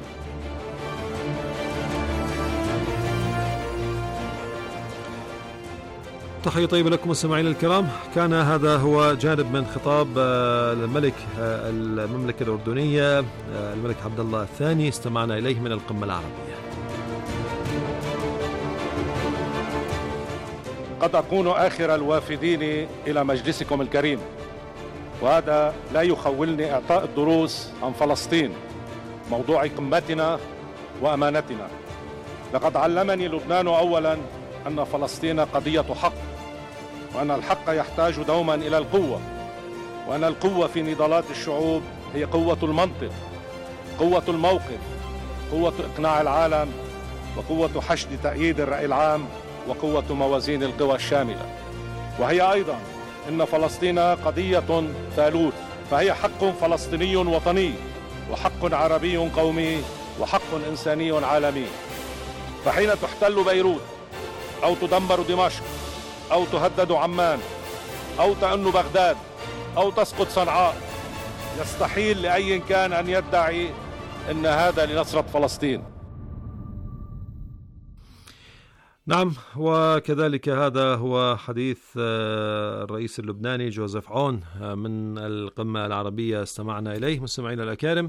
تحية طيبة لكم مستمعينا الكرام. كان هذا هو جانب من خطاب الملك المملكة الأردنية الملك عبد الله الثاني استمعنا إليه من القمة العربية. قد أكون آخر الوافدين إلى مجلسكم الكريم، وهذا لا يخولني إعطاء الدروس عن فلسطين موضوع قمتنا وأمانتنا. لقد علمني لبنان أولا أن فلسطين قضية حق، وأن الحق يحتاج دوما إلى القوة، وأن القوة في نضالات الشعوب هي قوة المنطق، قوة الموقف، قوة إقناع العالم، وقوة حشد تأييد الرأي العام، وقوة موازين القوى الشاملة. وهي أيضا إن فلسطين قضية ثالوث، فهي حق فلسطيني وطني، وحق عربي قومي، وحق إنساني عالمي. فحين تحتل بيروت أو تدمر دمشق أو تهدد عمان أو تأن بغداد أو تسقط صنعاء، يستحيل لأي كان أن يدعي أن هذا لنصرة فلسطين. نعم، وكذلك هذا هو حديث الرئيس اللبناني جوزيف عون من القمة العربية استمعنا إليه. مستمعينا الأكارم،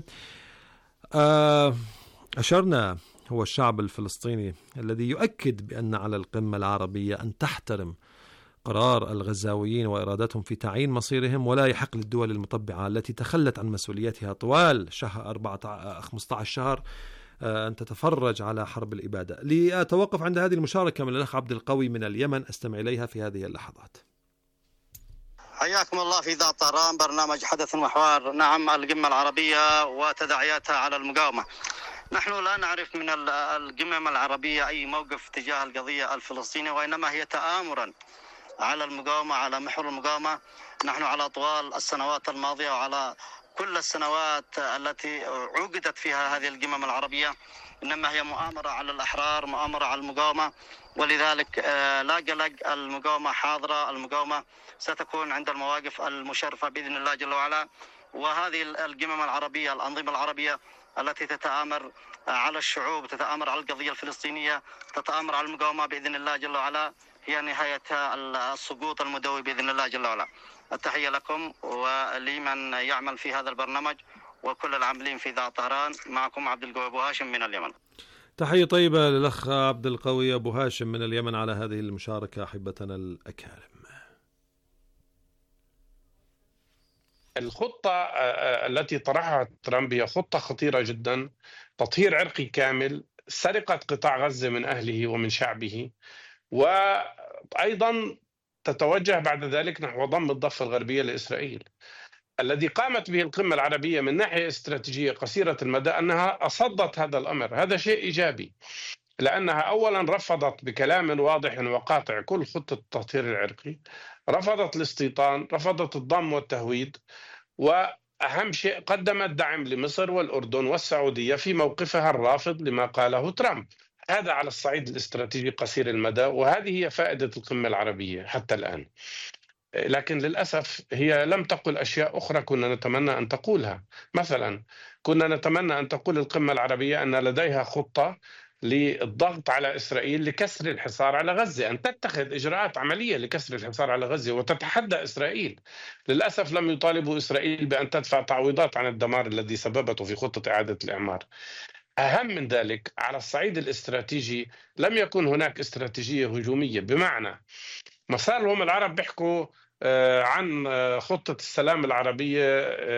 أشرنا هو الشعب الفلسطيني الذي يؤكد بأن على القمة العربية أن تحترم قرار الغزاويين وإرادتهم في تعيين مصيرهم، ولا يحق للدول المطبعة التي تخلت عن مسؤوليتها طوال 15 شهر أن تتفرج على حرب الإبادة. لأتوقف عند هذه المشاركة من الأخ عبد القوي من اليمن، أستمع إليها في هذه اللحظات. حياكم الله في ذات طهران، برنامج حدث وحوار. نعم، القمة العربية وتداعياتها على المقاومة. نحن لا نعرف من القمم العربية أي موقف تجاه القضية الفلسطينية، وإنما هي تآمرا على المقاومة، على محور المقاومة. نحن على طوال السنوات الماضية وعلى كل السنوات التي عقدت فيها هذه القمم العربية إنما هي مؤامرة على الأحرار، مؤامرة على المقاومة. ولذلك لا قلق، المقاومة حاضرة، المقاومة ستكون عند المواقف المشرفة بإذن الله جل وعلا. وهذه القمم العربية، الأنظمة العربية التي تتآمر على الشعوب، تتآمر على القضية الفلسطينية، تتآمر على المقاومة بإذن الله جل وعلا، هي نهايتها السقوط المدوي بإذن الله جل وعلا. التحية لكم ولمن يعمل في هذا البرنامج، وكل العاملين في إذاعة طهران. معكم عبد القوي أبو هاشم من اليمن. تحية طيبة للأخ عبد القوي أبو هاشم من اليمن على هذه المشاركة أحبتنا الأكارم. الخطة التي طرحها ترامب هي خطة خطيرة جدا، تطهير عرقي كامل، سرقة قطاع غزة من أهله ومن شعبه، وأيضا تتوجه بعد ذلك نحو ضم الضفة الغربية لإسرائيل. الذي قامت به القمة العربية من ناحية استراتيجية قصيرة المدى أنها أصدت هذا الأمر. هذا شيء إيجابي، لأنها أولا رفضت بكلام واضح وقاطع كل خطة التطهير العرقي، رفضت الاستيطان، رفضت الضم والتهويد، وأهم شيء قدمت دعم لمصر والأردن والسعودية في موقفها الرافض لما قاله ترامب. هذا على الصعيد الاستراتيجي قصير المدى، وهذه هي فائدة القمة العربية حتى الآن. لكن للأسف هي لم تقل أشياء أخرى كنا نتمنى أن تقولها. مثلا كنا نتمنى أن تقول القمة العربية أن لديها خطة للضغط على إسرائيل لكسر الحصار على غزة، أن تتخذ إجراءات عملية لكسر الحصار على غزة وتتحدى إسرائيل. للأسف لم يطالبوا إسرائيل بأن تدفع تعويضات عن الدمار الذي سببته في خطة إعادة الإعمار. أهم من ذلك على الصعيد الاستراتيجي لم يكن هناك استراتيجية هجومية، بمعنى ما صار لهم العرب بيحكوا عن خطة السلام العربية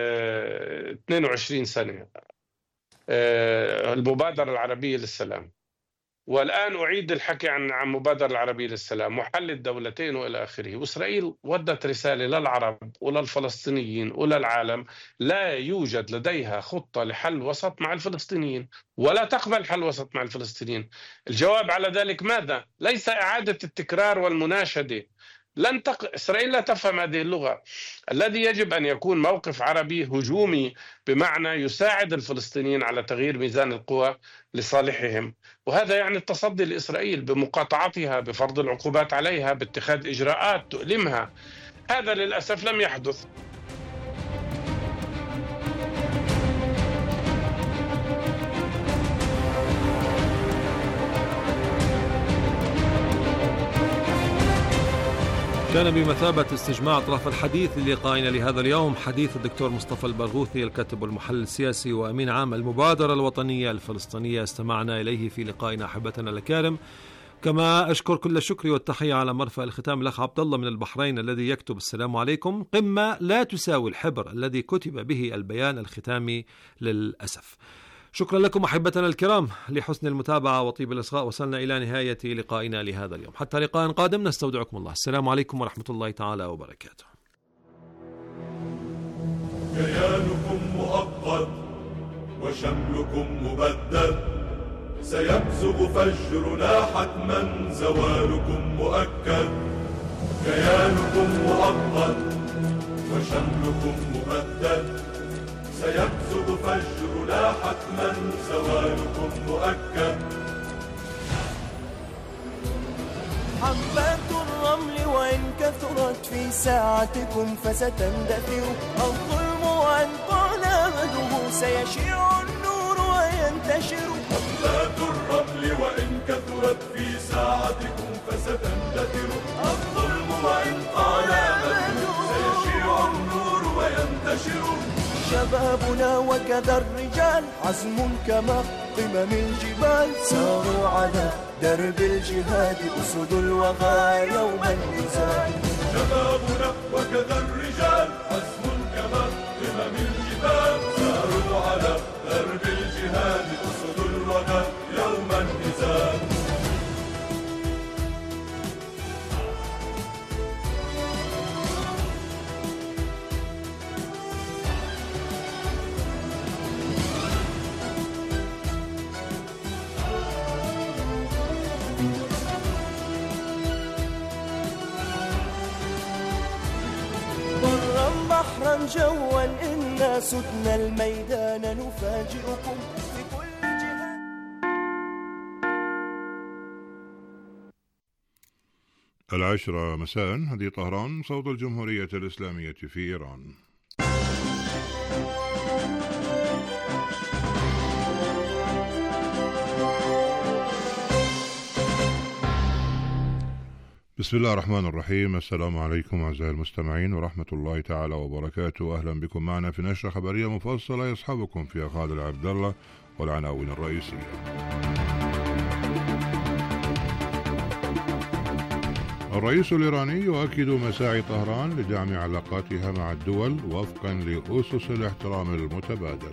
22 سنة، المبادرة العربية للسلام، والآن أعيد الحكي عن مبادرة العربية للسلام وحل الدولتين وإلى آخره. وإسرائيل ودت رسالة للعرب وللفلسطينيين وللعالم: لا يوجد لديها خطة لحل وسط مع الفلسطينيين، ولا تقبل حل وسط مع الفلسطينيين. الجواب على ذلك ماذا؟ ليس إعادة التكرار والمناشدة. إسرائيل لا تفهم هذه اللغة. الذي يجب أن يكون موقف عربي هجومي، بمعنى يساعد الفلسطينيين على تغيير ميزان القوى لصالحهم، وهذا يعني التصدي لإسرائيل بمقاطعتها، بفرض العقوبات عليها، باتخاذ إجراءات تؤلمها. هذا للأسف لم يحدث. كان بمثابة استجماع أطراف الحديث للقائنا لهذا اليوم حديث الدكتور مصطفى البرغوثي، الكاتب والمحلل السياسي وأمين عام المبادرة الوطنية الفلسطينية، استمعنا إليه في لقائنا أحبتنا الأكارم. كما أشكر كل الشكر والتحية على مرفأ الختام الأخ عبد الله من البحرين الذي يكتب: السلام عليكم، قمة لا تساوي الحبر الذي كتب به البيان الختامي للأسف. شكرا لكم أحبتنا الكرام لحسن المتابعة وطيب الإصغاء. وصلنا إلى نهاية لقائنا لهذا اليوم، حتى لقاء قادم نستودعكم الله. السلام عليكم ورحمة الله تعالى وبركاته. كيانكم مؤقت وشملكم مبدد، سيبزغ فجرنا حتما زوالكم مؤكد. كيانكم مؤقت وشملكم مبدد، سيبزغ فجرنا حتما زوالكم مؤكد. حبات الرمل وإن كثرت في ساعتكم فستندثر، الظلم وإن طال مده سيشيع النور وينتشر. حبات الرمل وإن كثرت في ساعتكم فستندثر، الظلم وإن طال مده سيشيع النور وينتشر. شبابنا وكذا الرجال عزم كما قمم الجبال، ساروا على درب الجهاد أسد الوغى يوم النزال. شبابنا وكذا الرجال عزم كما قمم الجبال، ساروا على درب الجهاد أسد الوغى يوم النزال. بحرا جوا إنا سدنا الميدان نفاجئكم في كل جهة. العشرة مساء، هذه طهران، صوت الجمهورية الإسلامية في إيران. بسم الله الرحمن الرحيم. السلام عليكم أعزائي المستمعين ورحمة الله تعالى وبركاته. أهلا بكم معنا في نشرة خبرية مفصلة يصحبكم فيها خالد عبد الله والعناوين الرئيسية. الرئيس الإيراني يؤكد مساعي طهران لدعم علاقاتها مع الدول وفقا لأسس الاحترام المتبادل.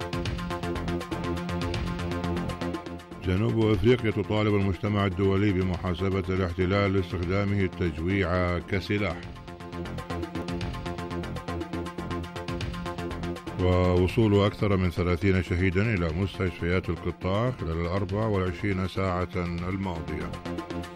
جنوب أفريقيا تطالب المجتمع الدولي بمحاسبة الاحتلال لاستخدامه التجويع كسلاح. ووصول أكثر من 30 شهيدا إلى مستشفيات القطاع خلال 24 ساعة الماضية.